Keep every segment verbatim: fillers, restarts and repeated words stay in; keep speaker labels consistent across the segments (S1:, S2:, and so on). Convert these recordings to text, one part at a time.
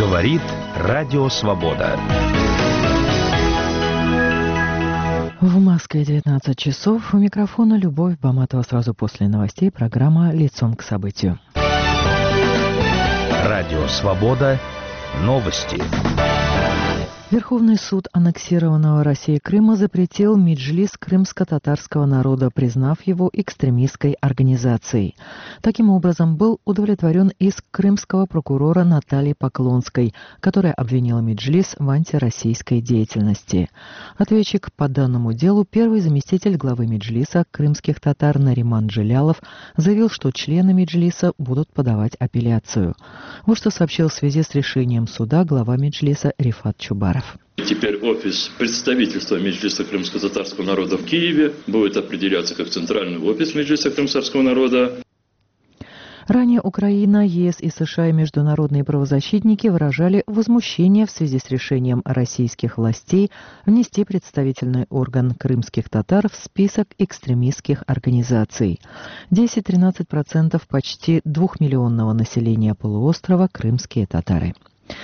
S1: Говорит Радио Свобода.
S2: В Москве девятнадцать часов. У микрофона Любовь Баматова. Сразу после новостей программа «Лицом к событию».
S1: Радио Свобода. Новости.
S2: Верховный суд аннексированного Россией Крыма запретил Меджлис крымско-татарского народа, признав его экстремистской организацией. Таким образом, был удовлетворен иск крымского прокурора Натальи Поклонской, которая обвинила Меджлис в антироссийской деятельности. Ответчик по данному делу, первый заместитель главы Меджлиса крымских татар Нариман Джилялов, заявил, что члены Меджлиса будут подавать апелляцию. Вот что сообщил в связи с решением суда глава Меджлиса Рифат Чубаров.
S3: Теперь офис представительства Меджлиса крымско-татарского народа в Киеве будет определяться как центральный офис Меджлиса крымско-татарского народа.
S2: Ранее Украина, ЕС и США и международные правозащитники выражали возмущение в связи с решением российских властей внести представительный орган крымских татар в список экстремистских организаций. десять-тринадцать процентов почти двухмиллионного населения полуострова – крымские татары.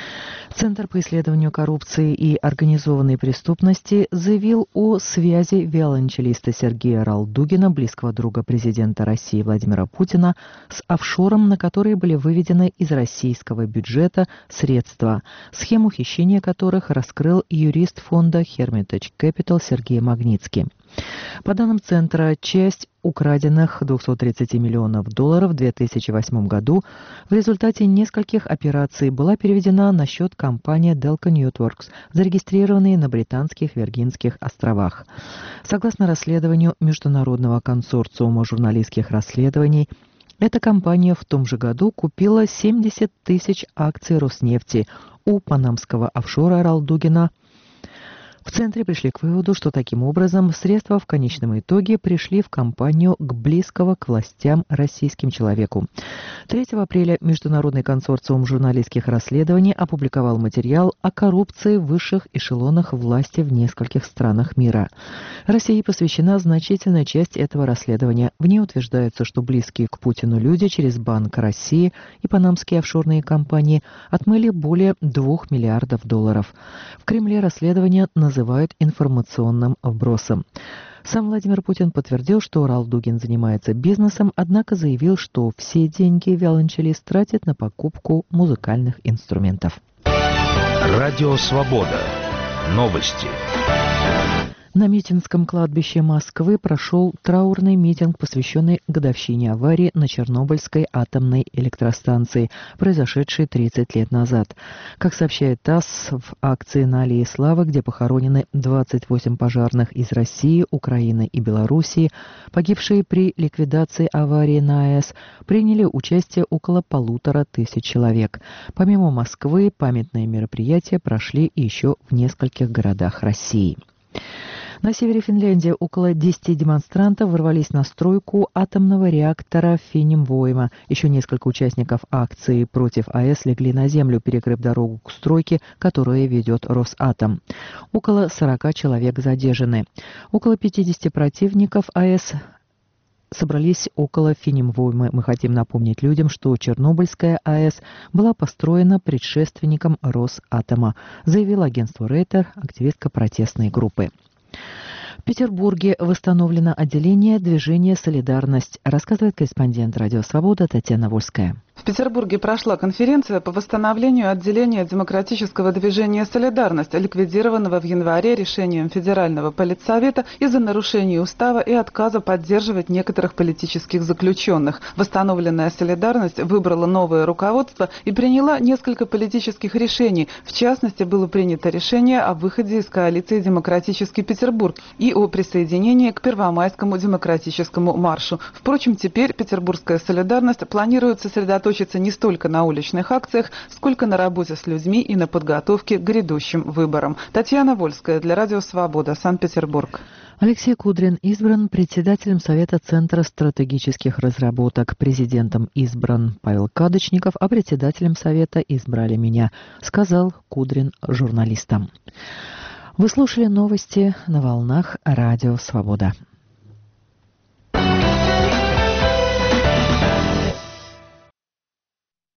S2: Центр по исследованию коррупции и организованной преступности заявил о связи виолончелиста Сергея Ралдугина, близкого друга президента России Владимира Путина, с офшором, на которые были выведены из российского бюджета средства, схему хищения которых раскрыл юрист фонда Hermitage Capital Сергей Магнитский. По данным Центра, часть украденных двухсот тридцати миллионов долларов в две тысячи восьмом году в результате нескольких операций была переведена на счет компании Delco Networks, зарегистрированной на британских Виргинских островах. Согласно расследованию Международного консорциума журналистских расследований, эта компания в том же году купила семьдесят тысяч акций Роснефти у панамского офшора Ралдугина. В Центре пришли к выводу, что таким образом средства в конечном итоге пришли в компанию к близкого к властям российским человеку. третьего апреля Международный консорциум журналистских расследований опубликовал материал о коррупции в высших эшелонах власти в нескольких странах мира. России посвящена значительная часть этого расследования. В ней утверждается, что близкие к Путину люди через Банк России и панамские офшорные компании отмыли более двух миллиардов долларов. В Кремле расследование называют называют информационным вбросом. Сам Владимир Путин подтвердил, что Ралдугин занимается бизнесом, однако заявил, что все деньги виолончелист тратит на покупку музыкальных инструментов.
S1: Радио Свобода. Новости.
S2: На Митинском кладбище Москвы прошел траурный митинг, посвященный годовщине аварии на Чернобыльской атомной электростанции, произошедшей тридцать лет назад. Как сообщает ТАСС, в акции на Аллее Славы, где похоронены двадцать восемь пожарных из России, Украины и Белоруссии, погибшие при ликвидации аварии на АЭС, приняли участие около полутора тысяч человек. Помимо Москвы, памятные мероприятия прошли еще в нескольких городах России. На севере Финляндии около десяти демонстрантов ворвались на стройку атомного реактора Феннимвойма. Еще несколько участников акции против АЭС легли на землю, перекрыв дорогу к стройке, которую ведет Росатом. Около сорока человек задержаны. Около пятидесяти противников АЭС собрались около Феннимвоймы. Мы хотим напомнить людям, что Чернобыльская АЭС была построена предшественником Росатома, заявило агентство Рейтер, активистка протестной группы. В Петербурге восстановлено отделение движения «Солидарность», рассказывает корреспондент «Радио Свобода» Татьяна Вольская.
S4: В Петербурге прошла конференция по восстановлению отделения демократического движения «Солидарность», ликвидированного в январе решением Федерального политсовета из-за нарушений устава и отказа поддерживать некоторых политических заключенных. Восстановленная «Солидарность» выбрала новое руководство и приняла несколько политических решений. В частности, было принято решение о выходе из коалиции «Демократический Петербург» и о присоединении к Первомайскому демократическому маршу. Впрочем, теперь петербургская «Солидарность» планирует сосредоточиться не столько на уличных акциях, сколько на работе с людьми и на подготовке к грядущим выборам. Татьяна Вольская для Радио Свобода, Санкт-Петербург.
S2: Алексей Кудрин избран председателем Совета Центра стратегических разработок. Президентом избран Павел Кадочников, а председателем Совета избрали меня, сказал Кудрин журналистам. Вы слушали новости на волнах Радио Свобода.